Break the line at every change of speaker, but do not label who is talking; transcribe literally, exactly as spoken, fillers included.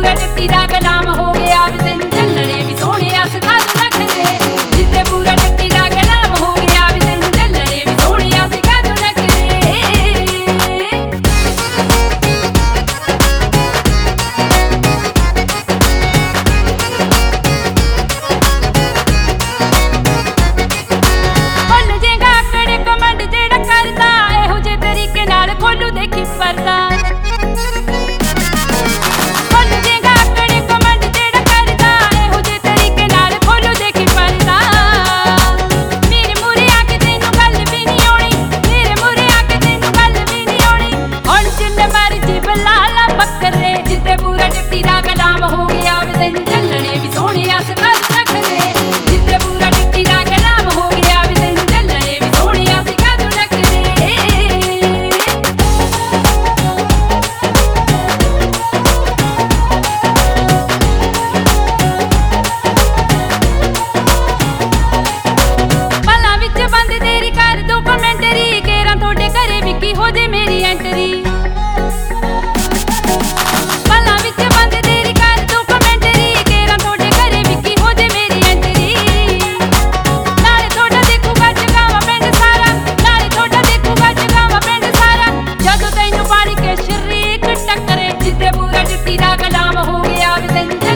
ਪੂਰਾ ਟੱਟੀ ਦਾ ਗੁਲਾਮ ਹੋ ਗਿਆ ਵੇ ਤੈਨੂੰ ਚੱਲਣੇ ਵੀ ਸੋਹਣਿਆ ਸਿਖਾ ਦੂੰ ਨਖਰੇ ਜਿੱਥੇ ਪੂਰਾ ਟੱਟੀ ਦਾ ਗੁਲਾਮ ਹੋ ਗਿਆ ਵੇ ਤੈਨੂੰ ਚੱਲਣੇ ਵੀ ਸੋਹਣਿਆ ਸਿਖਾ ਦੂੰ ਨਖਰੇ ਭੁੱਲ ਜੇਗਾ ਕਿਹੜੇ ਕਮੰਡ ਜਿਹੜਾ ਕਰਦਾ ਇਹੋ ਜਿਹੇ ਤਰੀਕੇ ਨਾਲ ਖੋਲੂ ਦੇਖੀ ਪਰਦਾ ਹੋ ਗਿਆ ਵੇ ਤੈਨੂੰ ਚੱਲਣੇ ਵੀ ਸੋਹਣਿਆ ਸਿਖਾ ਦੂੰ ਨਖਰੇ ਜਿੱਥੇ ਪੂਰਾ ਟੱਟੀ ਦਾ ਗੁਲਾਮ ਹੋ ਗਿਆ ਵੇ ਤੈਨੂੰ ਚੱਲਣੇ ਵੀ ਸੋਹਣਿਆ ਸਿਖਾ ਦੂੰ ਨਖਰੇ ਪਲਾਂ ਵਿੱਚ ਬੰਦ ਤੇਰੀ ਕਰ ਦੋ ਕਮੈਂਟਰੀ ਕੇਰਾਂ ਤੁਹਾਡੇ ਘਰੇ ਵੀ ਕੀ ਹੋ ਜੇ ਮੇਰੀ ਐਂਟਰੀ ਜਿੱਥੇ ਪੂਰਾ ਟੱਟੀ ਦਾ ਗੁਲਾਮ ਹੋ ਗਿਆ ਵੇ ਤੈਨੂੰ